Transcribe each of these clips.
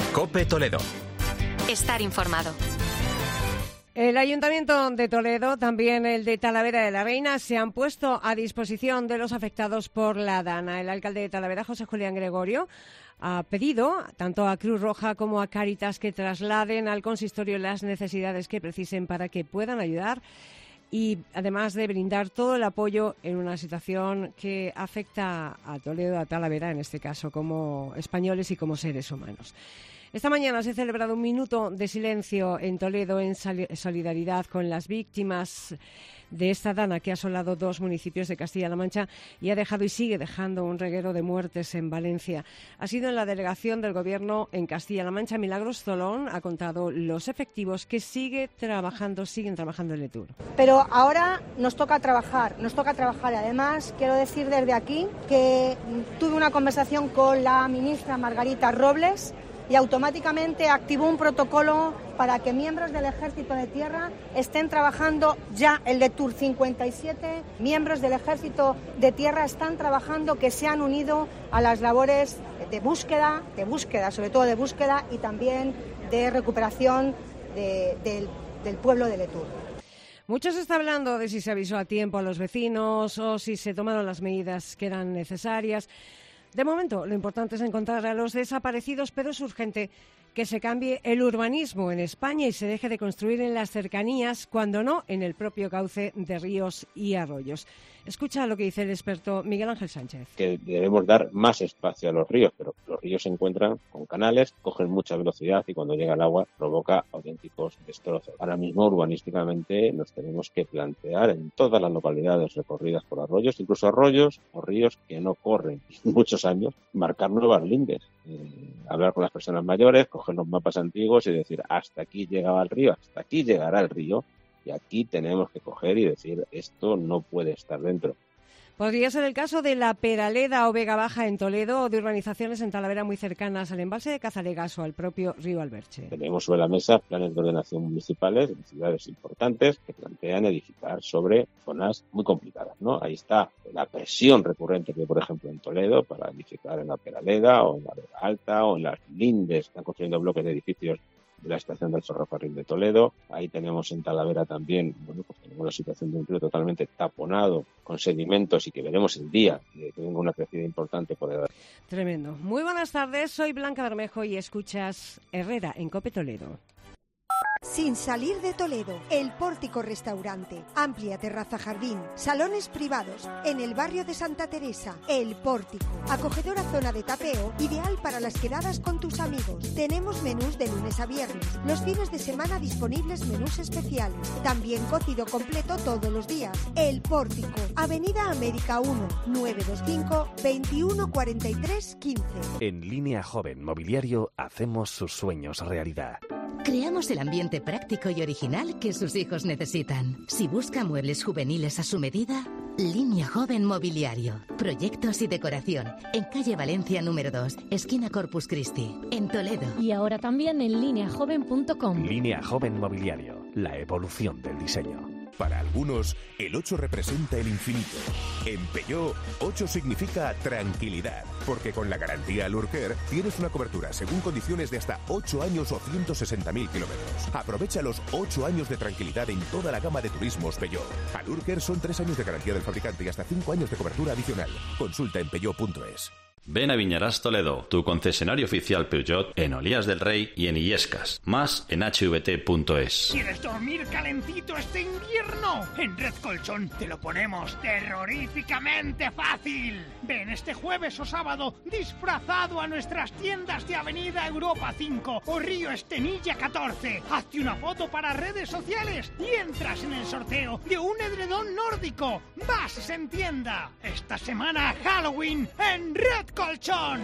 COPE Toledo. Estar informado. El Ayuntamiento de Toledo, también el de Talavera de la Reina, se han puesto a disposición de los afectados por la Dana. El alcalde de Talavera, José Julián Gregorio, ha pedido tanto a Cruz Roja como a Cáritas que trasladen al consistorio las necesidades que precisen para que puedan ayudar y además de brindar todo el apoyo en una situación que afecta a Toledo, a Talavera en este caso, como españoles y como seres humanos. Esta mañana se ha celebrado un minuto de silencio en Toledo en solidaridad con las víctimas de esta dana que ha asolado 2 municipios de Castilla-La Mancha y ha dejado y sigue dejando un reguero de muertes en Valencia. Ha sido en la delegación del Gobierno en Castilla-La Mancha. Milagros Zolón ha contado los efectivos que siguen trabajando en Letur. Pero ahora nos toca trabajar. Además, quiero decir desde aquí que tuve una conversación con la ministra Margarita Robles y automáticamente activó un protocolo para que miembros del Ejército de Tierra estén trabajando ya en Letur. 57 miembros del Ejército de Tierra están trabajando, que se han unido a las labores de búsqueda, sobre todo de búsqueda y también de recuperación del pueblo de Letur. Mucho se está hablando de si se avisó a tiempo a los vecinos o si se tomaron las medidas que eran necesarias. De momento, lo importante es encontrar a los desaparecidos, pero es urgente que se cambie el urbanismo en España y se deje de construir en las cercanías, cuando no en el propio cauce de ríos y arroyos. Escucha lo que dice el experto Miguel Ángel Sánchez. Que debemos dar más espacio a los ríos, pero los ríos se encuentran con canales, cogen mucha velocidad y cuando llega el agua provoca auténticos destrozos. Ahora mismo, urbanísticamente, nos tenemos que plantear en todas las localidades recorridas por arroyos, incluso arroyos o ríos que no corren muchos años, marcar nuevas lindes, hablar con las personas mayores, coger los mapas antiguos y decir hasta aquí llegaba el río, hasta aquí llegará el río. Y aquí tenemos que coger y decir, esto no puede estar dentro. Podría ser el caso de la Peraleda o Vega Baja en Toledo o de urbanizaciones en Talavera muy cercanas al embalse de Cazalegas o al propio río Alberche. Tenemos sobre la mesa planes de ordenación municipales en ciudades importantes que plantean edificar sobre zonas muy complicadas, ¿no? Ahí está la presión recurrente que, por ejemplo, en Toledo para edificar en la Peraleda o en la Vega Alta o en las lindes, están construyendo bloques de edificios de la estación del ferrocarril de Toledo. Ahí tenemos en Talavera también, pues tenemos la situación de un río totalmente taponado con sedimentos y que veremos el día que tenga una crecida importante por edad. Tremendo. Muy buenas tardes, soy Blanca Bermejo y escuchas Herrera en COPE Toledo. Sin salir de Toledo, El Pórtico Restaurante, amplia terraza jardín, salones privados, en el barrio de Santa Teresa, El Pórtico, acogedora zona de tapeo, ideal para las quedadas con tus amigos. Tenemos menús de lunes a viernes, los fines de semana disponibles menús especiales, también cocido completo todos los días. El Pórtico, Avenida América 1, 925 21 43 15. En Línea Joven Mobiliario hacemos sus sueños realidad. Creamos el ambiente práctico y original que sus hijos necesitan. Si busca muebles juveniles a su medida, Línea Joven Mobiliario. Proyectos y decoración. En calle Valencia número 2, esquina Corpus Christi, en Toledo. Y ahora también en lineajoven.com. Línea Joven Mobiliario. La evolución del diseño. Para algunos, el 8 representa el infinito. En Peugeot, 8 significa tranquilidad, porque con la garantía Lurker tienes una cobertura según condiciones de hasta 8 años o 160.000 kilómetros. Aprovecha los 8 años de tranquilidad en toda la gama de turismos Peugeot. A Lurker son 3 años de garantía del fabricante y hasta 5 años de cobertura adicional. Consulta en peugeot.es. Ven a Viñarás Toledo, tu concesionario oficial Peugeot en Olías del Rey y en Illescas. Más en hvt.es. ¿Quieres dormir calentito este invierno? En Red Colchón te lo ponemos terroríficamente fácil. Ven este jueves o sábado disfrazado a nuestras tiendas de Avenida Europa 5 o Río Estenilla 14. Hazte una foto para redes sociales y entras en el sorteo de un edredón nórdico. Bases en tienda. Esta semana Halloween en Red Colchón.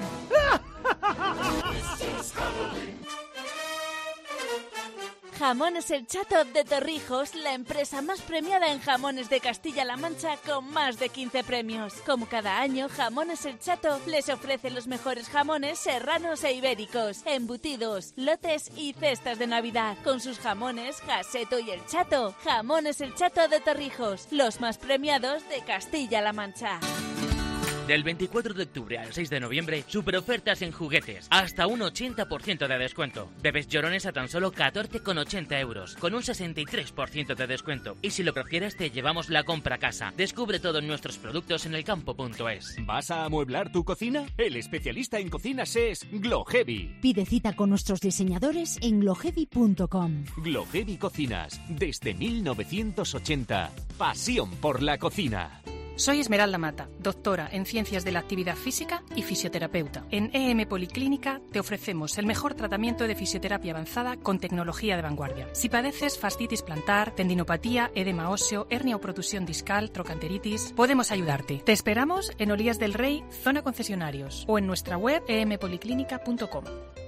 Jamones El Chato de Torrijos, la empresa más premiada en jamones de Castilla-La Mancha con más de 15 premios. Como cada año, Jamones El Chato les ofrece los mejores jamones serranos e ibéricos, embutidos, lotes y cestas de Navidad. Con sus jamones, Jaseto y El Chato. Jamones El Chato de Torrijos, los más premiados de Castilla-La Mancha. Del 24 de octubre al 6 de noviembre, superofertas en juguetes, hasta un 80% de descuento. Bebés llorones a tan solo 14,80 euros, con un 63% de descuento. Y si lo prefieres, te llevamos la compra a casa. Descubre todos nuestros productos en elcampo.es. ¿Vas a amueblar tu cocina? El especialista en cocinas es Gloheavy. Pide cita con nuestros diseñadores en gloheavy.com. Gloheavy Cocinas, desde 1980. Pasión por la cocina. Soy Esmeralda Mata, doctora en Ciencias de la Actividad Física y fisioterapeuta. En EM Policlínica te ofrecemos el mejor tratamiento de fisioterapia avanzada con tecnología de vanguardia. Si padeces fascitis plantar, tendinopatía, edema óseo, hernia o protusión discal, trocanteritis, podemos ayudarte. Te esperamos en Olías del Rey, zona concesionarios, o en nuestra web empoliclínica.com.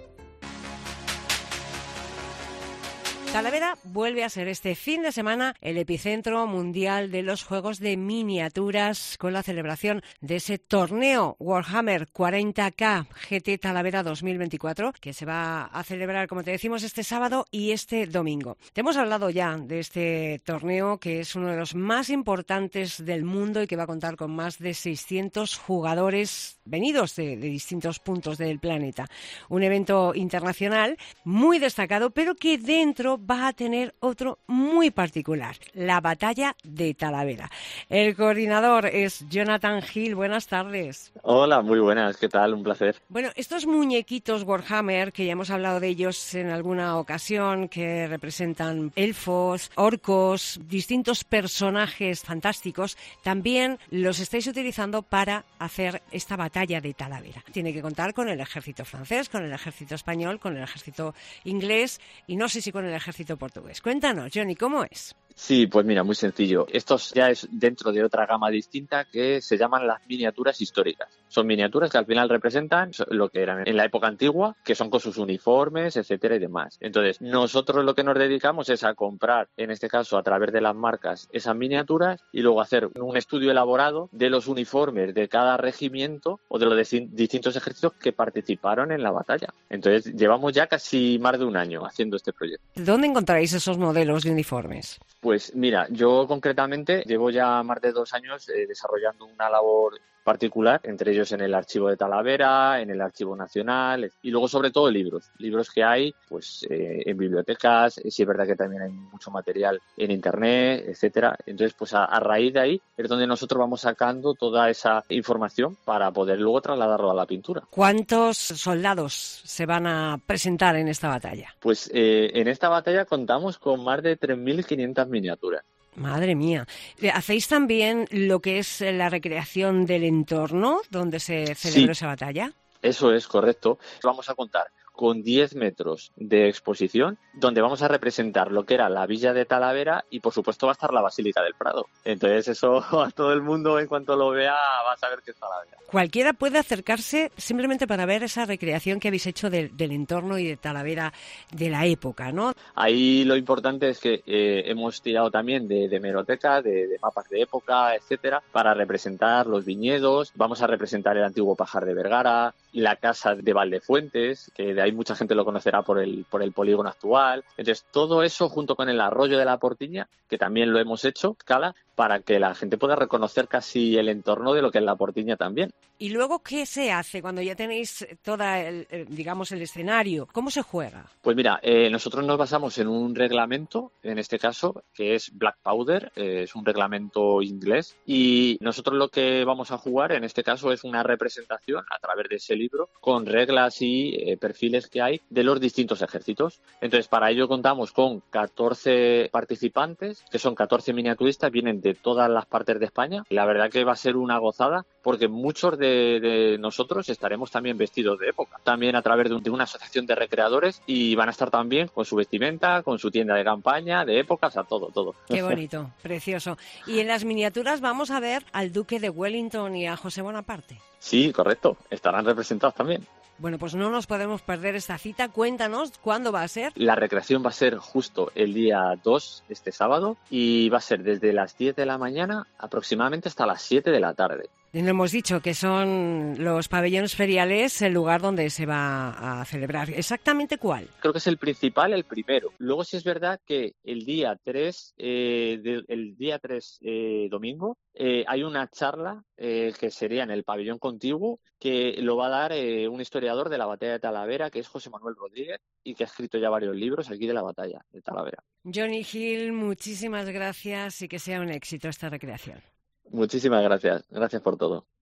Talavera vuelve a ser este fin de semana el epicentro mundial de los juegos de miniaturas, con la celebración de ese torneo Warhammer 40K GT Talavera 2024, que se va a celebrar, como te decimos, este sábado y este domingo. Te hemos hablado ya de este torneo, que es uno de los más importantes del mundo y que va a contar con más de 600 jugadores venidos de distintos puntos del planeta. Un evento internacional muy destacado, pero que dentro va a tener otro muy particular, la Batalla de Talavera. El coordinador es Jonathan Hill. Buenas tardes. Hola, muy buenas. ¿Qué tal? Un placer. Bueno, estos muñequitos Warhammer, que ya hemos hablado de ellos en alguna ocasión, que representan elfos, orcos, distintos personajes fantásticos, también los estáis utilizando para hacer esta Batalla de Talavera. Tiene que contar con el ejército francés, con el ejército español, con el ejército inglés y no sé si con el ejército portugués. Cuéntanos, Johnny, ¿cómo es? Sí, pues mira, muy sencillo. Esto ya es dentro de otra gama distinta que se llaman las miniaturas históricas. Son miniaturas que al final representan lo que eran en la época antigua, que son con sus uniformes, etcétera y demás. Entonces, nosotros lo que nos dedicamos es a comprar, en este caso a través de las marcas, esas miniaturas y luego hacer un estudio elaborado de los uniformes de cada regimiento o de los distintos ejércitos que participaron en la batalla. Entonces, llevamos ya casi más de un año haciendo este proyecto. ¿Dónde encontráis esos modelos de uniformes? Pues mira, yo concretamente llevo ya más de 2 años desarrollando una labor particular, entre ellos en el Archivo de Talavera, en el Archivo Nacional y luego sobre todo libros que hay pues en bibliotecas. Sí es verdad que también hay mucho material en internet, etcétera. Entonces pues a raíz de ahí es donde nosotros vamos sacando toda esa información para poder luego trasladarlo a la pintura. ¿Cuántos soldados se van a presentar en esta batalla? Pues en esta batalla contamos con más de 3.500 miniaturas. Madre mía. ¿Hacéis también lo que es la recreación del entorno donde se celebró esa batalla? Eso es correcto. Vamos a contar con 10 metros de exposición, donde vamos a representar lo que era la villa de Talavera y, por supuesto, va a estar la Basílica del Prado. Entonces, eso a todo el mundo, en cuanto lo vea, va a saber que es Talavera. Cualquiera puede acercarse simplemente para ver esa recreación que habéis hecho del entorno y de Talavera de la época, ¿no? Ahí lo importante es que hemos tirado también de hemeroteca, de mapas de época, etcétera, para representar los viñedos. Vamos a representar el antiguo Pajar de Vergara, la casa de Valdefuentes, que de ahí mucha gente lo conocerá por el polígono actual. Entonces, todo eso junto con el arroyo de la Portiña, que también lo hemos hecho, Cala, para que la gente pueda reconocer casi el entorno de lo que es la Portiña también. ¿Y luego qué se hace cuando ya tenéis toda el escenario? ¿Cómo se juega? Pues mira, nosotros nos basamos en un reglamento, en este caso, que es Black Powder, es un reglamento inglés, y nosotros lo que vamos a jugar, en este caso, es una representación a través de ese libro, con reglas y perfiles que hay de los distintos ejércitos. Entonces, para ello contamos con 14 participantes, que son 14 miniaturistas, vienen de todas las partes de España. La verdad que va a ser una gozada, porque muchos de nosotros estaremos también vestidos de época, también a través de una asociación de recreadores, y van a estar también con su vestimenta, con su tienda de campaña, de época, o sea, todo. Qué bonito, precioso. Y en las miniaturas vamos a ver al Duque de Wellington y a José Bonaparte. Sí, correcto, estarán representados también. Bueno, pues no nos podemos perder esta cita. Cuéntanos, ¿cuándo va a ser? La recreación va a ser justo el día 2, este sábado, y va a ser desde las 10 de la mañana aproximadamente hasta las 7 de la tarde. Y no hemos dicho que son los pabellones feriales el lugar donde se va a celebrar. ¿Exactamente cuál? Creo que es el principal, el primero. Luego sí es verdad que el día 3, domingo, hay una charla que sería en el pabellón contiguo, que lo va a dar un historiador de la batalla de Talavera, que es José Manuel Rodríguez, y que ha escrito ya varios libros aquí de la batalla de Talavera. Johnny Hill, muchísimas gracias y que sea un éxito esta recreación. Muchísimas gracias. Gracias por todo.